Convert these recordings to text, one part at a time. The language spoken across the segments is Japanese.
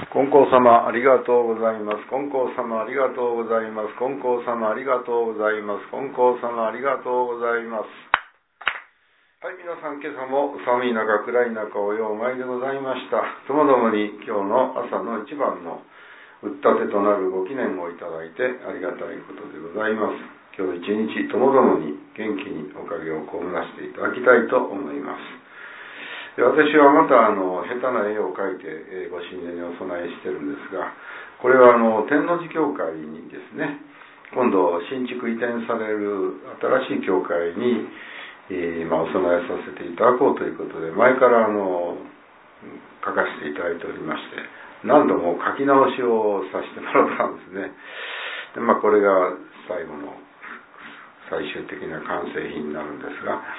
金光様ありがとうございます。金光様ありがとうございます。金光様ありがとうございます。金光様ありがとうございます。はい、皆さん今朝も寒い中暗い中おようまいでございました。ともどもに今日の朝の一番の打ったてとなるご記念をいただいてありがたいことでございます。今日一日ともどもに元気におかげを被らせていただきたいと思います。私はまた下手な絵を描いてご神前にお供えしてるんですが、これは天王寺教会にですね、今度新築移転される新しい教会に、お供えさせていただこうということで、前から描かせていただいておりまして、何度も書き直しをさせてもらったんですね。で、これが最後の最終的な完成品になるんですが、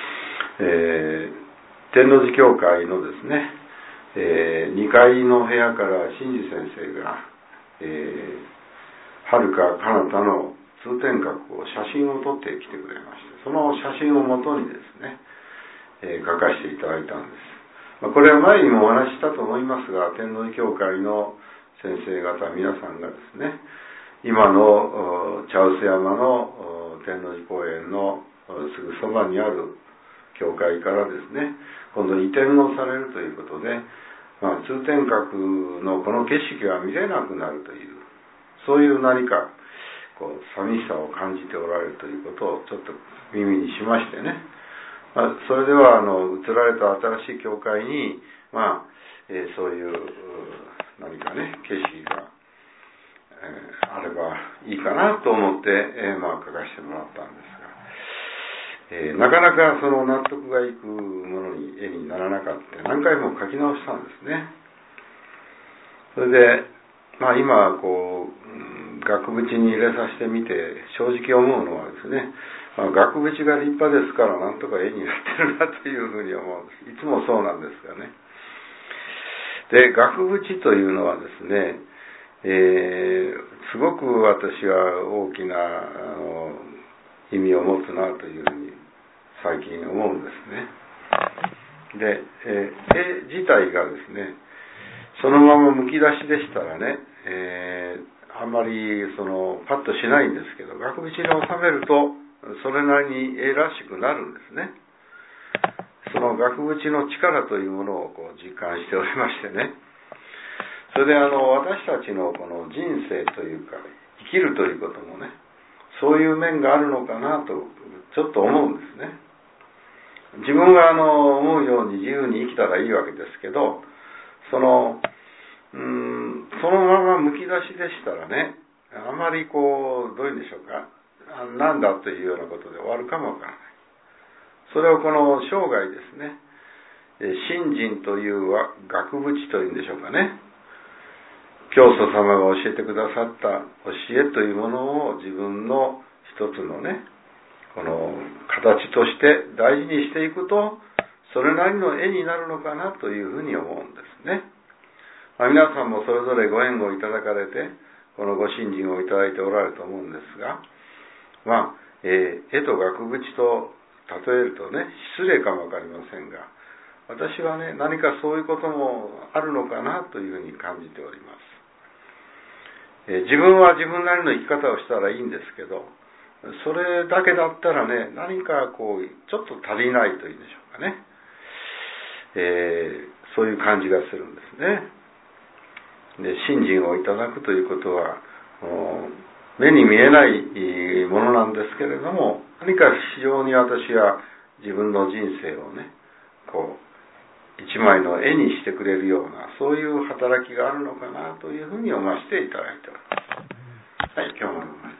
天王寺教会のですね、2階の部屋から真治先生が、はるか彼方の通天閣を写真を撮ってきてくれまして、その写真をもとにですね、書かせていただいたんです。これは前にもお話ししたと思いますが、天王寺教会の先生方皆さんがですね、今の茶臼山の天王寺公園のすぐそばにある教会からですね、今度移転をされるということで、通天閣のこの景色が見れなくなるという、そういう何か寂しさを感じておられるということをちょっと耳にしましてね、それでは移られた新しい教会に、そういう何かね景色が、あればいいかなと思って、書かせてもらったんですが、なかなかその納得がいくものに絵にならなかった何回も描き直したんですね。それで今額縁に入れさせてみて正直思うのはですね、額縁が立派ですからなんとか絵になってるなというふうに思うんです。いつもそうなんですがね。で、額縁というのはですね、すごく私は大きな意味を持つなというふうに最近思うんですね。で、絵自体がですね、そのままむき出しでしたらね、あんまりパッとしないんですけど、額縁に収めるとそれなりに絵らしくなるんですね。その額縁の力というものを実感しておりましてね。それで私たちのこの人生というか生きるということもね、そういう面があるのかなとちょっと思うんですね。自分が思うように自由に生きたらいいわけですけど、そのままむき出しでしたらね、あまりどういうんでしょうか、なんだというようなことで終わるかもわからない。それをこの生涯ですね、信心という額縁というんでしょうかね、教祖様が教えてくださった教えというものを自分の一つのね、この形として大事にしていくと、それなりの絵になるのかなというふうに思うんですね。皆さんもそれぞれご縁をいただかれて、このご信心をいただいておられると思うんですが、絵と額縁と例えるとね、失礼かもわかりませんが、私はね、何かそういうこともあるのかなというふうに感じております。自分は自分なりの生き方をしたらいいんですけど、それだけだったらね、何かちょっと足りないというんでしょうかね、そういう感じがするんですね。で、信心をいただくということは目に見えないものなんですけれども、何か非常に私は自分の人生をね、一枚の絵にしてくれるような、そういう働きがあるのかなというふうに思わせていただいております。はい、今日も